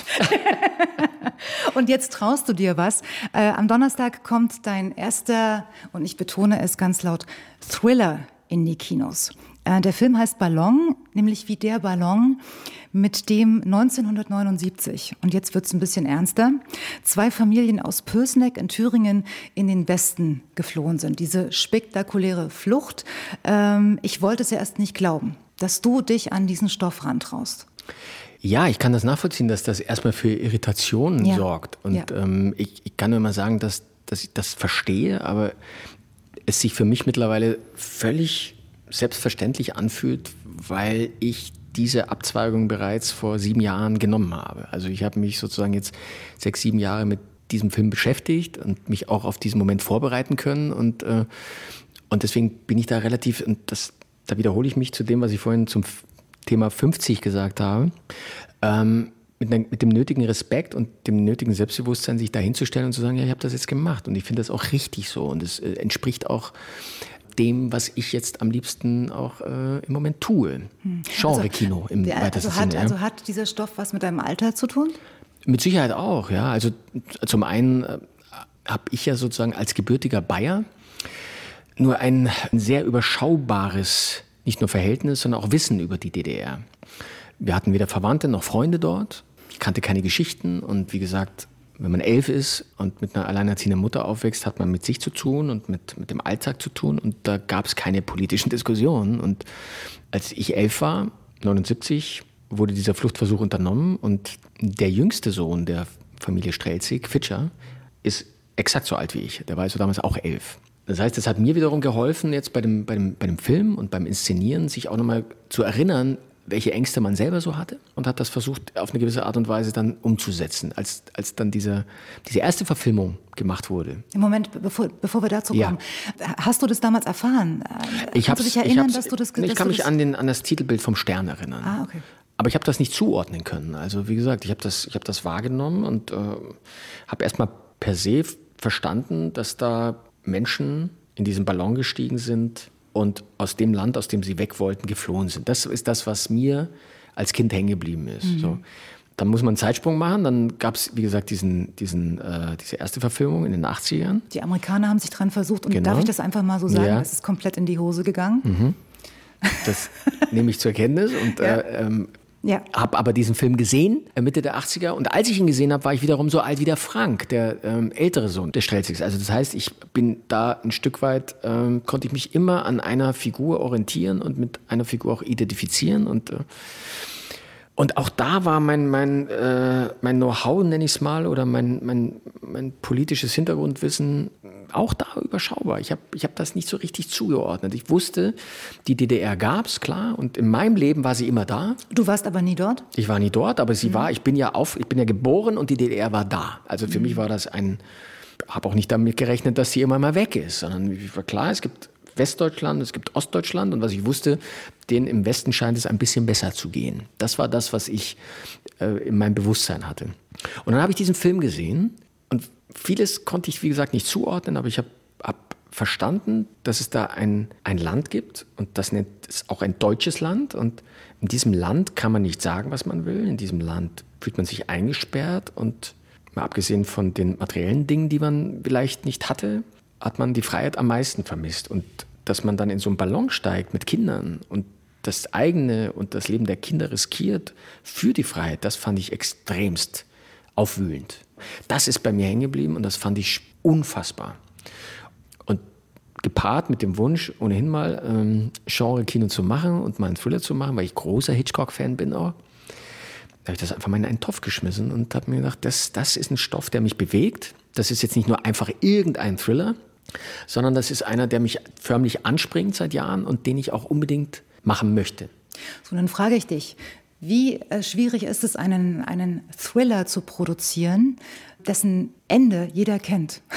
Und jetzt traust du dir was. Am Donnerstag kommt dein erster, und ich betone es ganz laut, Thriller in die Kinos. Der Film heißt Ballon, nämlich wie der Ballon, mit dem 1979, und jetzt wird es ein bisschen ernster, 2 Familien aus Pößneck in Thüringen in den Westen geflohen sind. Diese spektakuläre Flucht. Ich wollte es ja erst nicht glauben, dass du dich an diesen Stoff rantraust.
Ja, ich kann das nachvollziehen, dass das erstmal für Irritationen sorgt. Und ich kann nur mal sagen, dass ich das verstehe, aber es sich für mich mittlerweile völlig selbstverständlich anfühlt, weil ich diese Abzweigung bereits vor 7 Jahren genommen habe. Also ich habe mich sozusagen jetzt 6, 7 Jahre mit diesem Film beschäftigt und mich auch auf diesen Moment vorbereiten können. Und deswegen bin ich da relativ, da wiederhole ich mich zu dem, was ich vorhin zum Thema 50 gesagt habe, mit dem nötigen Respekt und dem nötigen Selbstbewusstsein, sich da hinzustellen und zu sagen, ja, ich habe das jetzt gemacht. Und ich finde das auch richtig so. Und es entspricht auch dem, was ich jetzt am liebsten auch im Moment tue. Genre-Kino im weitesten Sinne.
Also hat dieser Stoff was mit deinem Alter zu tun?
Mit Sicherheit auch, ja. Also zum einen habe ich ja sozusagen als gebürtiger Bayer nur ein sehr überschaubares, nicht nur Verhältnis, sondern auch Wissen über die DDR. Wir hatten weder Verwandte noch Freunde dort. Ich kannte keine Geschichten und wie gesagt, wenn man 11 ist und mit einer alleinerziehenden Mutter aufwächst, hat man mit sich zu tun und mit dem Alltag zu tun und da gab es keine politischen Diskussionen. Und als ich 11 war, 79, wurde dieser Fluchtversuch unternommen und der jüngste Sohn der Familie Strelzig, Fitscher, ist exakt so alt wie ich. Der war also damals auch 11. Das heißt, es hat mir wiederum geholfen, jetzt bei dem Film und beim Inszenieren, sich auch nochmal zu erinnern, welche Ängste man selber so hatte und hat das versucht, auf eine gewisse Art und Weise dann umzusetzen, als dann diese erste Verfilmung gemacht wurde.
Im Moment, bevor wir dazu kommen, hast du das damals erfahren? Kannst du dich erinnern, dass du das
Ich kann mich an das Titelbild vom Stern erinnern.
Ah, okay.
Aber ich habe das nicht zuordnen können. Also wie gesagt, ich habe das wahrgenommen und habe erstmal per se verstanden, dass da Menschen in diesen Ballon gestiegen sind und aus dem Land, aus dem sie weg wollten, geflohen sind. Das ist das, was mir als Kind hängen geblieben ist. Mhm. So. Dann muss man einen Zeitsprung machen. Dann gab es, wie gesagt, diese erste Verfilmung in den 80ern.
Die Amerikaner haben sich dran versucht. Und darf ich das einfach mal so sagen? Es ist komplett in die Hose gegangen.
Mhm. Das nehme ich zur Kenntnis und habe aber diesen Film gesehen, Mitte der 80er. Und als ich ihn gesehen habe, war ich wiederum so alt wie der Frank, der ältere Sohn des Strelzigs. Also das heißt, ich bin da ein Stück weit, konnte ich mich immer an einer Figur orientieren und mit einer Figur auch identifizieren. Und auch da war mein Know-how, nenne ich es mal, oder mein politisches Hintergrundwissen auch da überschaubar. Ich hab das nicht so richtig zugeordnet. Ich wusste, die DDR gab es, klar, und in meinem Leben war sie immer da.
Du warst aber nie dort?
Ich war nie dort, aber sie war, ich bin ja geboren und die DDR war da. Also für mich war das habe auch nicht damit gerechnet, dass sie immer mal weg ist, sondern war klar, es gibt Westdeutschland, es gibt Ostdeutschland und was ich wusste, denen im Westen scheint es ein bisschen besser zu gehen. Das war das, was ich in meinem Bewusstsein hatte. Und dann habe ich diesen Film gesehen und vieles konnte ich, wie gesagt, nicht zuordnen, aber ich habe verstanden, dass es da ein Land gibt und das nennt es auch ein deutsches Land und in diesem Land kann man nicht sagen, was man will. In diesem Land fühlt man sich eingesperrt und mal abgesehen von den materiellen Dingen, die man vielleicht nicht hatte, hat man die Freiheit am meisten vermisst. Und dass man dann in so einen Ballon steigt mit Kindern und das eigene und das Leben der Kinder riskiert für die Freiheit, das fand ich extremst aufwühlend. Das ist bei mir hängen geblieben und das fand ich unfassbar. Und gepaart mit dem Wunsch, ohnehin mal Genre-Kino zu machen und mal einen Thriller zu machen, weil ich großer Hitchcock-Fan bin auch, da habe ich das einfach mal in einen Topf geschmissen und habe mir gedacht, das ist ein Stoff, der mich bewegt. Das ist jetzt nicht nur einfach irgendein Thriller, sondern das ist einer, der mich förmlich anspringt seit Jahren und den ich auch unbedingt machen möchte.
So, dann frage ich dich, wie schwierig ist es, einen Thriller zu produzieren, dessen Ende jeder kennt?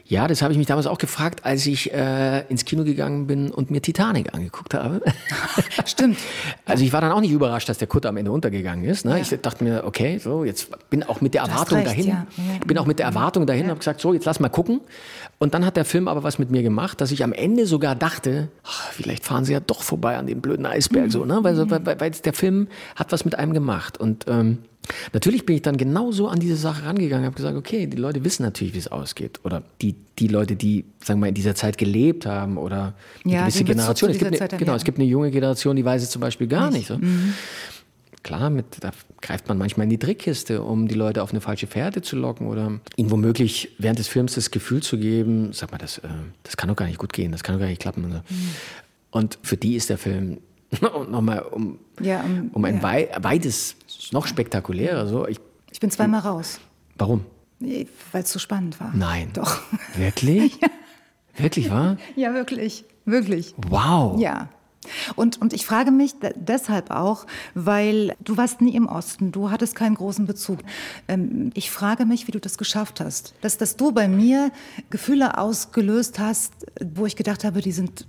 Ja, das habe ich mich damals auch gefragt, als ich ins Kino gegangen bin und mir Titanic angeguckt habe.
Stimmt.
Also ich war dann auch nicht überrascht, dass der Kutter am Ende untergegangen ist. Ne?
Ja.
Ich dachte mir, okay, so jetzt bin auch mit der
Du hast
Erwartung
recht,
dahin.
ja.
Bin auch mit der Erwartung dahin, habe gesagt, so jetzt lass mal gucken. Und dann hat der Film aber was mit mir gemacht, dass ich am Ende sogar dachte, ach, vielleicht fahren sie ja doch vorbei an dem blöden Eisberg, so, ne? Weil der Film hat was mit einem gemacht. Und natürlich bin ich dann genauso an diese Sache rangegangen, habe gesagt, okay, die Leute wissen natürlich, wie es ausgeht. Oder die Leute, die, sagen wir mal, in dieser Zeit gelebt haben oder eine gewisse Generation. Es gibt eine junge Generation, die weiß es zum Beispiel gar nicht. So. Klar, da greift man manchmal in die Trickkiste, um die Leute auf eine falsche Fährte zu locken oder ihnen womöglich während des Films das Gefühl zu geben, sag mal, das kann doch gar nicht gut gehen, das kann doch gar nicht klappen. Und, so. Und für die ist der Film nochmal um ein weites, noch spektakulärer. So.
Ich bin zweimal raus.
Warum?
Weil es so spannend war.
Nein.
Doch.
Wirklich?
Ja.
Wirklich, wahr?
Ja, wirklich. Wirklich.
Wow.
Ja. Und ich frage mich deshalb auch, weil du warst nie im Osten, du hattest keinen großen Bezug. Ich frage mich, wie du das geschafft hast. Dass du bei mir Gefühle ausgelöst hast, wo ich gedacht habe, die sind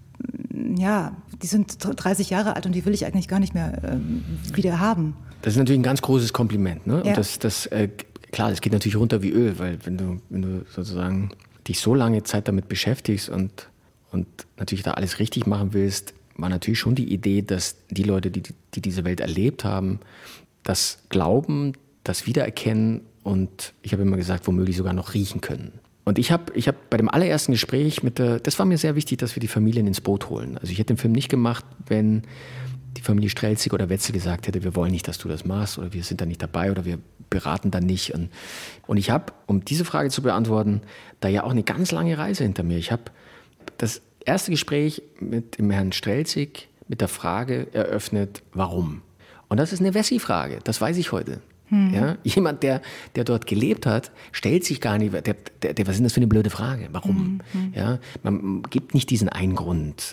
30 Jahre alt und die will ich eigentlich gar nicht mehr wieder haben.
Das ist natürlich ein ganz großes Kompliment. Ne?
Ja.
Und klar, das geht natürlich runter wie Öl, weil wenn du sozusagen dich so lange Zeit damit beschäftigst und natürlich da alles richtig machen willst, war natürlich schon die Idee, dass die Leute, die diese Welt erlebt haben, das glauben, das wiedererkennen und ich habe immer gesagt, womöglich sogar noch riechen können. Und ich hab bei dem allerersten Gespräch das war mir sehr wichtig, dass wir die Familien ins Boot holen. Also ich hätte den Film nicht gemacht, wenn die Familie Strelzig oder Wetzel gesagt hätte, wir wollen nicht, dass du das machst oder wir sind da nicht dabei oder wir beraten da nicht. Und ich habe, um diese Frage zu beantworten, da ja auch eine ganz lange Reise hinter mir. Ich habe das erste Gespräch mit dem Herrn Strelzig mit der Frage eröffnet, warum? Und das ist eine Wessi-Frage, das weiß ich heute. Ja? Jemand, der dort gelebt hat, stellt sich gar nicht, was ist denn das für eine blöde Frage? Warum? Ja? Man gibt nicht diesen einen Grund.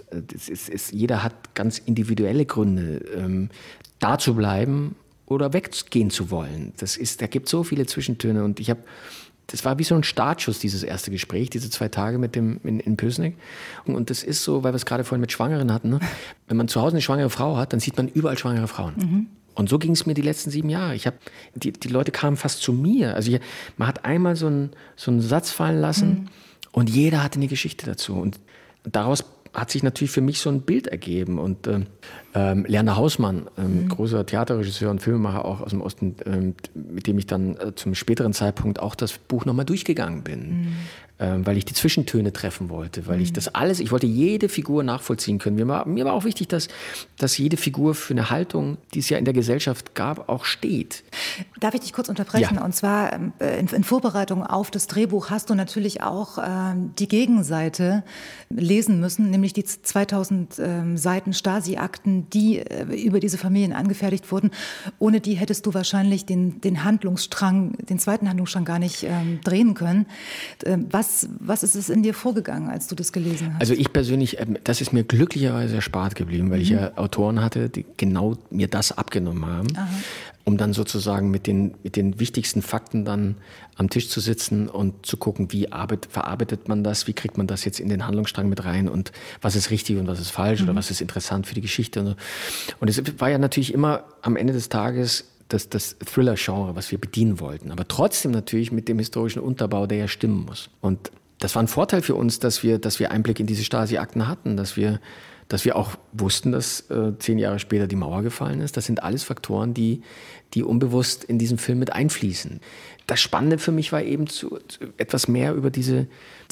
Jeder hat ganz individuelle Gründe, da zu bleiben oder weggehen zu wollen. Da gibt es so viele Zwischentöne und das war wie so ein Startschuss, dieses erste Gespräch, diese 2 Tage mit dem in Pößneck. Und das ist so, weil wir es gerade vorhin mit Schwangeren hatten, ne? Wenn man zu Hause eine schwangere Frau hat, dann sieht man überall schwangere Frauen. Und so ging es mir die letzten 7 Jahre. Die Leute kamen fast zu mir. Also man hat einmal so einen Satz fallen lassen und jeder hatte eine Geschichte dazu. Und daraus hat sich natürlich für mich so ein Bild ergeben. Und Lerner Hausmann, großer Theaterregisseur und Filmemacher auch aus dem Osten, mit dem ich dann zum späteren Zeitpunkt auch das Buch nochmal durchgegangen bin. Weil ich die Zwischentöne treffen wollte, weil ich ich wollte jede Figur nachvollziehen können. Mir war auch wichtig, dass jede Figur für eine Haltung, die es ja in der Gesellschaft gab, auch steht.
Darf ich dich kurz unterbrechen?
Ja.
Und zwar in Vorbereitung auf das Drehbuch hast du natürlich auch die Gegenseite lesen müssen, nämlich die 2000 Seiten Stasi-Akten, die über diese Familien angefertigt wurden. Ohne die hättest du wahrscheinlich den zweiten Handlungsstrang gar nicht drehen können. Was ist es in dir vorgegangen, als du das gelesen hast?
Also ich persönlich, das ist mir glücklicherweise erspart geblieben, weil ich ja Autoren hatte, die genau mir das abgenommen haben, um dann sozusagen mit den wichtigsten Fakten dann am Tisch zu sitzen und zu gucken, wie verarbeitet man das, wie kriegt man das jetzt in den Handlungsstrang mit rein und was ist richtig und was ist falsch oder was ist interessant für die Geschichte. Und so. Und es war ja natürlich immer am Ende des Tages das Thriller-Genre, was wir bedienen wollten. Aber trotzdem natürlich mit dem historischen Unterbau, der ja stimmen muss. Und das war ein Vorteil für uns, dass wir Einblick in diese Stasi-Akten hatten, dass wir auch wussten, dass 10 Jahre später die Mauer gefallen ist. Das sind alles Faktoren, die unbewusst in diesen Film mit einfließen. Das Spannende für mich war eben etwas mehr über diese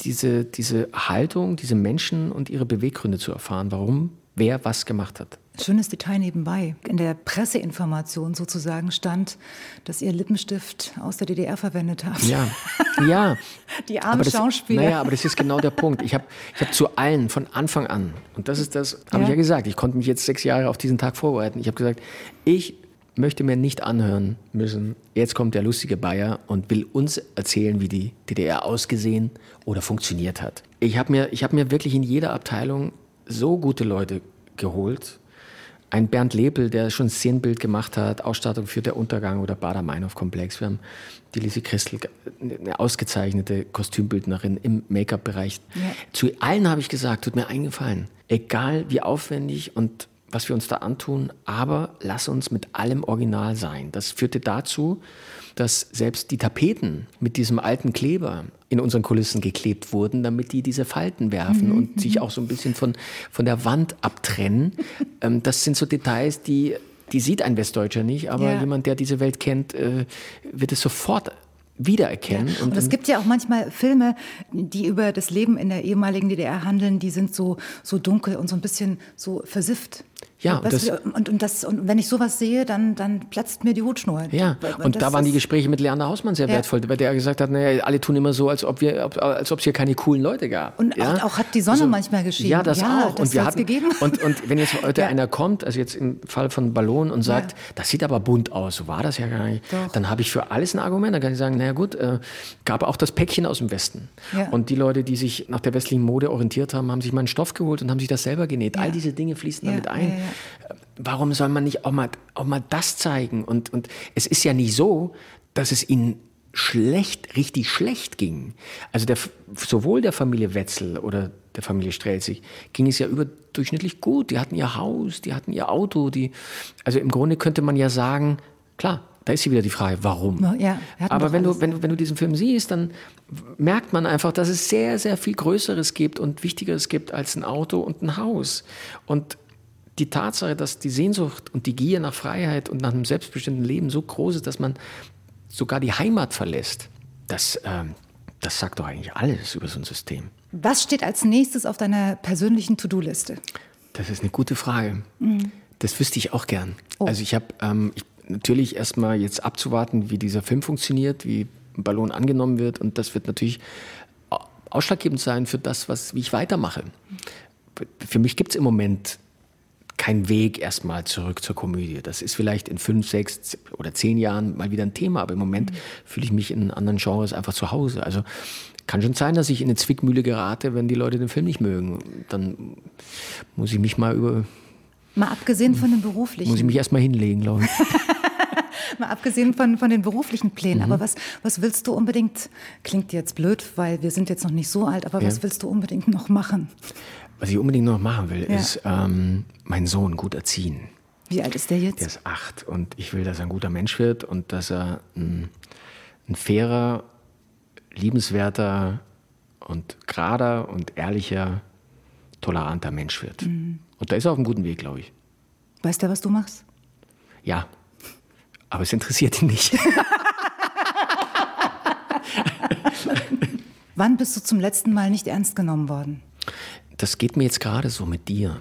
Haltung, diese Menschen und ihre Beweggründe zu erfahren, warum wer was gemacht hat.
Schönes Detail nebenbei. In der Presseinformation sozusagen stand, dass ihr Lippenstift aus der DDR verwendet habt.
Ja.
Die armen Schauspieler.
Naja, aber das ist genau der Punkt. Ich hab zu allen von Anfang an, und das habe ich ja gesagt, ich konnte mich jetzt 6 Jahre auf diesen Tag vorbereiten. Ich habe gesagt, ich möchte mir nicht anhören müssen, jetzt kommt der lustige Bayer und will uns erzählen, wie die DDR ausgesehen oder funktioniert hat. Ich hab mir wirklich in jeder Abteilung so gute Leute geholt, ein Bernd Lepel, der schon ein Szenenbild gemacht hat, Ausstattung für Der Untergang oder Baader-Meinhof-Komplex. Wir haben die Lisi Christel, eine ausgezeichnete Kostümbildnerin im Make-up-Bereich. Ja. Zu allen habe ich gesagt, tut mir einen Gefallen, egal wie aufwendig und was wir uns da antun, aber lass uns mit allem Original sein. Das führte dazu, dass selbst die Tapeten mit diesem alten Kleber in unseren Kulissen geklebt wurden, damit die diese Falten werfen und sich auch so ein bisschen von der Wand abtrennen. Das sind so Details, die sieht ein Westdeutscher nicht, aber jemand, der diese Welt kennt, wird es sofort wiedererkennen.
Ja. Und es gibt ja auch manchmal Filme, die über das Leben in der ehemaligen DDR handeln, die sind so dunkel und so ein bisschen so versifft.
Ja,
und wenn ich sowas sehe, dann platzt mir die Hutschnur.
Ja, und da waren die Gespräche mit Leander Hausmann sehr wertvoll, weil der gesagt hat, naja, alle tun immer so, als ob es hier keine coolen Leute gab.
Und auch hat die Sonne manchmal geschienen.
Ja, das auch.
Und wir hatten gegeben.
Und wenn jetzt heute einer kommt, also jetzt im Fall von Ballon und sagt, das sieht aber bunt aus, so war das ja gar nicht. Doch. Dann habe ich für alles ein Argument. Dann kann ich sagen, naja gut, gab auch das Päckchen aus dem Westen. Ja. Und die Leute, die sich nach der westlichen Mode orientiert haben, haben sich mal einen Stoff geholt und haben sich das selber genäht. Ja. All diese Dinge fließen damit ein. Ja. Warum soll man nicht auch mal das zeigen? Und es ist ja nicht so, dass es ihnen richtig schlecht ging. Also sowohl der Familie Wetzel oder der Familie Strelzig ging es ja überdurchschnittlich gut. Die hatten ihr Haus, die hatten ihr Auto. Also im Grunde könnte man ja sagen, klar, da ist hier wieder die Frage, warum? Ja, aber wenn du diesen Film siehst, dann merkt man einfach, dass es sehr, sehr viel Größeres gibt und Wichtigeres gibt als ein Auto und ein Haus. Und die Tatsache, dass die Sehnsucht und die Gier nach Freiheit und nach einem selbstbestimmten Leben so groß ist, dass man sogar die Heimat verlässt, das sagt doch eigentlich alles über so ein System.
Was steht als nächstes auf deiner persönlichen To-Do-Liste?
Das ist eine gute Frage. Das wüsste ich auch gern. Oh. Also ich habe natürlich erstmal jetzt abzuwarten, wie dieser Film funktioniert, wie ein Ballon angenommen wird. Und das wird natürlich ausschlaggebend sein für das, wie ich weitermache. Für mich gibt es im Moment kein Weg erstmal zurück zur Komödie. Das ist vielleicht in 5, 6 oder 10 Jahren mal wieder ein Thema, aber im Moment fühle ich mich in anderen Genres einfach zu Hause. Also kann schon sein, dass ich in eine Zwickmühle gerate, wenn die Leute den Film nicht mögen. Dann muss ich mich mal
abgesehen von den beruflichen.
Muss ich mich erstmal hinlegen, glaube ich.
Mal abgesehen von den beruflichen Plänen. Aber was willst du unbedingt, klingt jetzt blöd, weil wir sind jetzt noch nicht so alt, aber was willst du unbedingt noch machen?
Was ich unbedingt noch machen will, ist meinen Sohn gut erziehen.
Wie alt ist der jetzt?
Der ist 8 und ich will, dass er ein guter Mensch wird und dass er ein fairer, liebenswerter und gerader und ehrlicher, toleranter Mensch wird. Und da ist er auf einem guten Weg, glaube ich.
Weiß der, was du machst?
Ja, aber es interessiert ihn nicht.
Wann bist du zum letzten Mal nicht ernst genommen worden?
Das geht mir jetzt gerade so mit dir.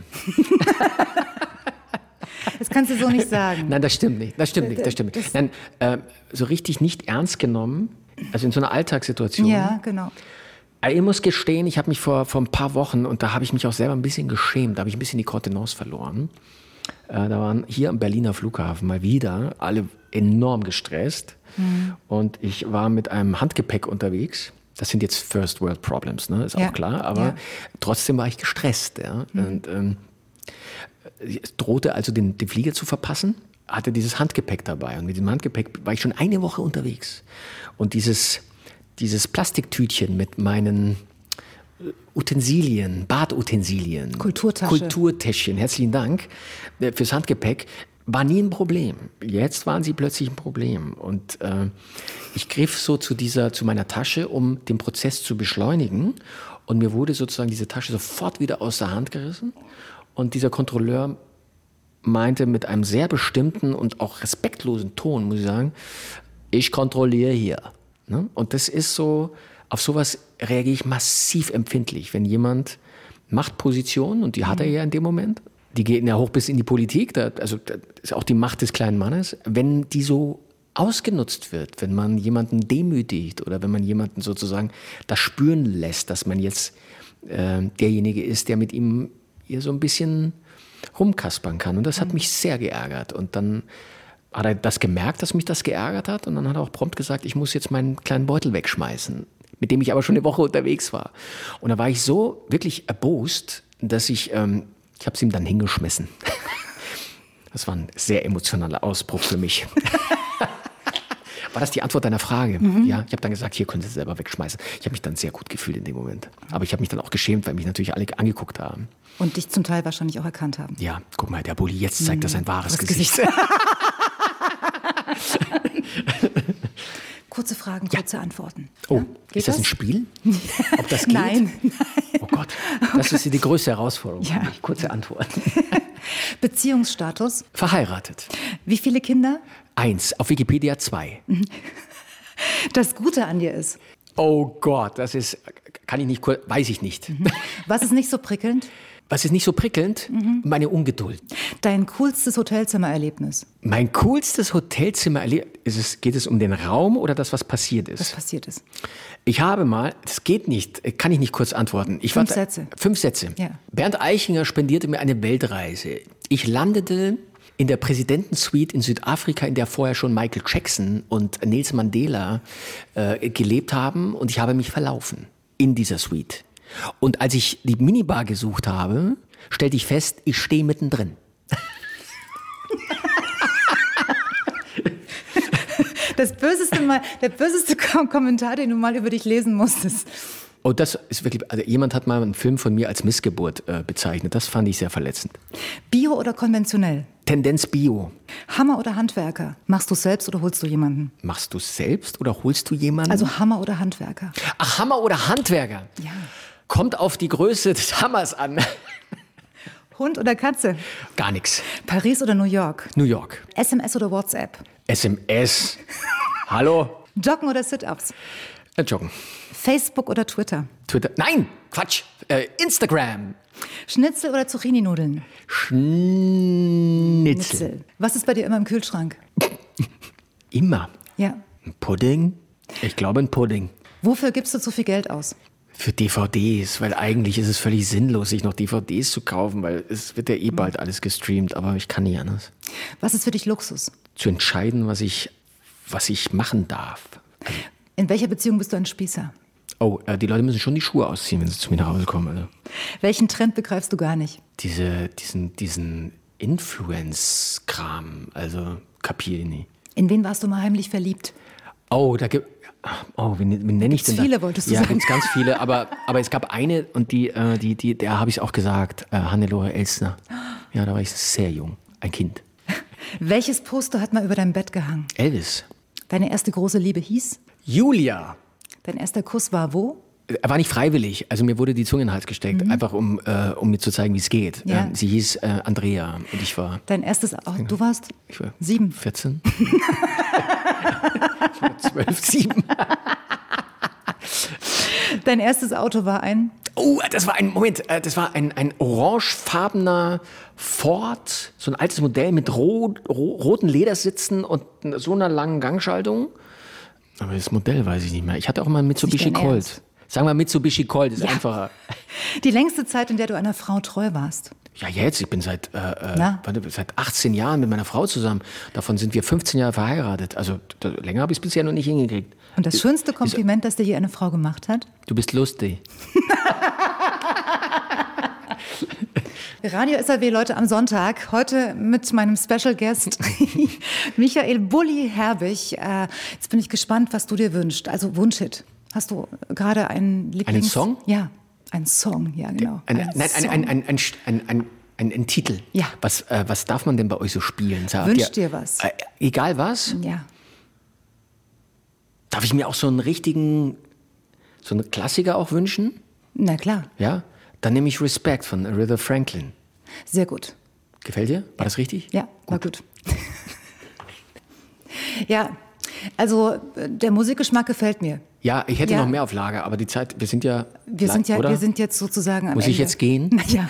Das kannst du so nicht sagen.
Nein, das stimmt nicht. Nein, so richtig nicht ernst genommen, also in so einer Alltagssituation.
Ja, genau.
Ich muss gestehen, ich habe mich vor ein paar Wochen, und da habe ich mich auch selber ein bisschen geschämt, da habe ich ein bisschen die Kontenance verloren. Da waren hier am Berliner Flughafen mal wieder alle enorm gestresst. Und ich war mit einem Handgepäck unterwegs. Das sind jetzt First World Problems, ne? Ist auch klar. Aber trotzdem war ich gestresst. Ja? Und es drohte also den Flieger zu verpassen, hatte dieses Handgepäck dabei. Und mit diesem Handgepäck war ich schon eine Woche unterwegs. Und dieses Plastiktütchen mit meinen Utensilien, Badutensilien, Kulturtäschchen, herzlichen Dank fürs Handgepäck, war nie ein Problem. Jetzt waren sie plötzlich ein Problem. Und ich griff so zu meiner Tasche, um den Prozess zu beschleunigen. Und mir wurde sozusagen diese Tasche sofort wieder aus der Hand gerissen. Und dieser Kontrolleur meinte mit einem sehr bestimmten und auch respektlosen Ton, muss ich sagen, ich kontrolliere hier. Ne? Und das ist so, auf sowas reagiere ich massiv empfindlich. Wenn jemand Machtpositionen, und die hat er ja in dem Moment, die gehen ja hoch bis in die Politik, das ist auch die Macht des kleinen Mannes, wenn die so ausgenutzt wird, wenn man jemanden demütigt oder wenn man jemanden sozusagen das spüren lässt, dass man jetzt derjenige ist, der mit ihm hier so ein bisschen rumkaspern kann. Und das hat mich sehr geärgert. Und dann hat er das gemerkt, dass mich das geärgert hat. Und dann hat er auch prompt gesagt, ich muss jetzt meinen kleinen Beutel wegschmeißen, mit dem ich aber schon eine Woche unterwegs war. Und da war ich so wirklich erbost, dass ich habe es ihm dann hingeschmissen. Das war ein sehr emotionaler Ausbruch für mich. War das die Antwort deiner Frage? Ja, ich habe dann gesagt, hier können Sie es selber wegschmeißen. Ich habe mich dann sehr gut gefühlt in dem Moment. Aber ich habe mich dann auch geschämt, weil mich natürlich alle angeguckt haben.
Und dich zum Teil wahrscheinlich auch erkannt haben.
Ja, guck mal, der Bulli, jetzt zeigt er sein wahres Gesicht.
Kurze Fragen, kurze Antworten.
Oh,
Ja?
ist das ein Spiel? Ob das geht?
Nein.
Oh Gott, das ist die größte Herausforderung
Ja.
für mich. Kurze Antworten.
Beziehungsstatus.
Verheiratet.
Wie viele Kinder?
1, auf Wikipedia 2.
Das Gute an dir ist.
Oh Gott, das ist, kann ich nicht, weiß ich nicht.
Was ist nicht so prickelnd?
Was ist nicht so prickelnd? Meine Ungeduld.
Dein coolstes Hotelzimmererlebnis.
Mein coolstes Hotelzimmererlebnis, geht es um den Raum oder das, was passiert ist?
Was passiert ist.
Ich habe mal, das geht nicht, kann ich nicht kurz antworten.
5 Sätze.
5 Sätze.
Ja.
Bernd Eichinger spendierte mir eine Weltreise. Ich landete in der Präsidentensuite in Südafrika, in der vorher schon Michael Jackson und Nelson Mandela gelebt haben, und ich habe mich verlaufen in dieser Suite. Und als ich die Minibar gesucht habe, stellte ich fest, ich stehe mittendrin.
Der böseste Kommentar, den du mal über dich lesen musstest.
Und das ist wirklich, also jemand hat mal einen Film von mir als Missgeburt bezeichnet. Das fand ich sehr verletzend.
Bio oder konventionell?
Tendenz Bio.
Hammer oder Handwerker? Machst du es selbst oder holst du jemanden?
Machst du es selbst oder holst du jemanden?
Also Hammer oder Handwerker?
Ach, Hammer oder Handwerker?
Ja.
Kommt auf die Größe des Hammers an.
Hund oder Katze?
Gar nichts.
Paris oder New York?
New York.
SMS oder WhatsApp?
SMS. Hallo?
Joggen oder Sit-Ups?
Joggen.
Facebook oder Twitter?
Twitter. Nein, Quatsch. Instagram.
Schnitzel oder Zucchini-Nudeln?
Schnitzel.
Was ist bei dir immer im Kühlschrank?
Immer.
Ja.
Ein Pudding? Ich glaube ein Pudding.
Wofür gibst du zu viel Geld aus?
Für DVDs, weil eigentlich ist es völlig sinnlos, sich noch DVDs zu kaufen, weil es wird ja eh bald alles gestreamt, aber ich kann nicht anders.
Was ist für dich Luxus?
Zu entscheiden, was ich machen darf.
In welcher Beziehung bist du ein Spießer?
Oh, die Leute müssen schon die Schuhe ausziehen, wenn sie zu mir nach Hause kommen. Also.
Welchen Trend begreifst du gar nicht?
Diesen Influence-Kram, also kapiere ich nicht.
In wen warst du mal heimlich verliebt?
Oh, wie nenne ich denn
viele,
da?
wolltest du
ja,
sagen.
gibt's ganz viele, aber es gab eine, und der habe ich auch gesagt, Hannelore Elsner. Ja, da war ich sehr jung, ein Kind.
Welches Poster hat mal über deinem Bett gehangen?
Elvis.
Deine erste große Liebe hieß?
Julia.
Dein erster Kuss war wo?
Er war nicht freiwillig, also mir wurde die Zunge in den Hals gesteckt, einfach um mir zu zeigen, wie es geht.
Ja.
Sie hieß Andrea und ich war...
Dein erstes, du warst?
Ich war
7.
14. 12, 7.
Dein erstes Auto war ein?
Oh, das war ein orangefarbener Ford, so ein altes Modell mit roten Ledersitzen und so einer langen Gangschaltung. Aber das Modell weiß ich nicht mehr. Ich hatte auch mal einen Mitsubishi Colt. Sagen wir Mitsubishi Colt, ist einfacher.
Die längste Zeit, in der du einer Frau treu warst?
Ja, jetzt. Ich bin seit 18 Jahren mit meiner Frau zusammen. Davon sind wir 15 Jahre verheiratet. Also länger habe ich es bisher noch nicht hingekriegt.
Und das schönste Kompliment, das dir je eine Frau gemacht hat?
Du bist lustig.
Radio SAW, Leute, am Sonntag. Heute mit meinem Special Guest Michael Bulli Herbig. Jetzt bin ich gespannt, was du dir wünschst. Also Wunschhit. Hast du gerade einen
Einen Song?
Ja, ein Song, ja genau.
Ein Titel.
Ja.
Was darf man denn bei euch so spielen?
Wünsch dir was.
Egal was?
Ja.
Darf ich mir auch so einen Klassiker auch wünschen?
Na klar.
Ja? Dann nehme ich Respect von Aretha Franklin.
Sehr gut.
Gefällt dir? War das richtig?
Ja, war gut. Ja, also der Musikgeschmack gefällt mir.
Ja, ich hätte noch mehr auf Lager, aber die Zeit, wir sind
Wir sind jetzt sozusagen am
Muss
Ende.
ich jetzt gehen?
Ja.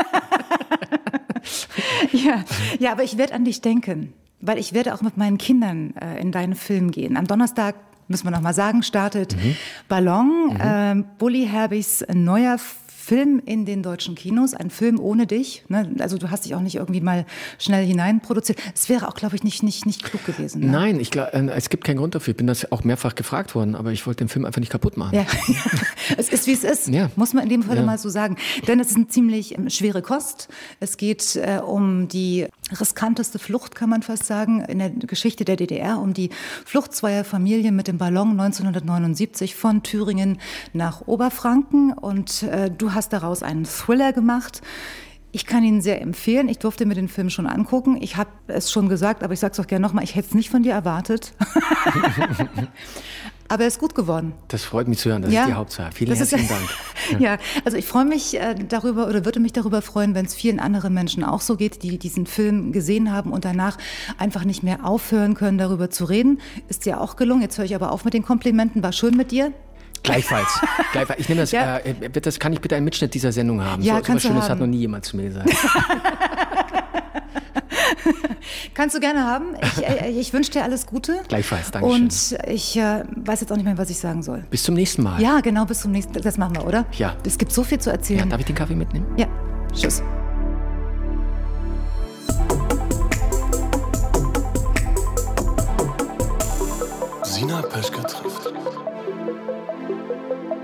ja, aber ich werde an dich denken, weil ich werde auch mit meinen Kindern in deinen Film gehen. Am Donnerstag, müssen wir noch mal sagen, startet Ballon, Bulli Herbigs neuer Film in den deutschen Kinos, ein Film ohne dich. Ne? Also du hast dich auch nicht irgendwie mal schnell hineinproduziert. Es wäre auch, glaube ich, nicht klug gewesen. Ne?
Nein, ich glaube, es gibt keinen Grund dafür. Ich bin das auch mehrfach gefragt worden, aber ich wollte den Film einfach nicht kaputt machen.
Ja. Es ist, wie es ist, muss man in dem Fall mal so sagen. Denn es ist eine ziemlich schwere Kost. Es geht um die riskanteste Flucht, kann man fast sagen, in der Geschichte der DDR, um die Flucht zweier Familien mit dem Ballon 1979 von Thüringen nach Oberfranken. Und du hast daraus einen Thriller gemacht. Ich kann ihn sehr empfehlen. Ich durfte mir den Film schon angucken. Ich habe es schon gesagt, aber ich sage es auch gerne nochmal, ich hätte es nicht von dir erwartet. Aber er ist gut geworden.
Das freut mich zu hören, das ist die Hauptsache. Vielen herzlichen Dank.
Ja, also ich freue mich darüber oder würde mich darüber freuen, wenn es vielen anderen Menschen auch so geht, die diesen Film gesehen haben und danach einfach nicht mehr aufhören können, darüber zu reden. Ist dir auch gelungen. Jetzt höre ich aber auf mit den Komplimenten. War schön mit dir.
Gleichfalls. Ich nehme das, das kann ich bitte einen Mitschnitt dieser Sendung haben.
Ja,
so was Schönes hat noch nie jemand zu mir gesagt.
Kannst du gerne haben. Ich wünsche dir alles Gute.
Gleichfalls, danke schön.
Und ich weiß jetzt auch nicht mehr, was ich sagen soll.
Bis zum nächsten Mal.
Ja, genau, bis zum nächsten Mal. Das machen wir, oder?
Ja.
Es gibt so viel zu erzählen.
Ja, darf ich den Kaffee mitnehmen?
Ja, tschüss.
Sina Peschke trifft.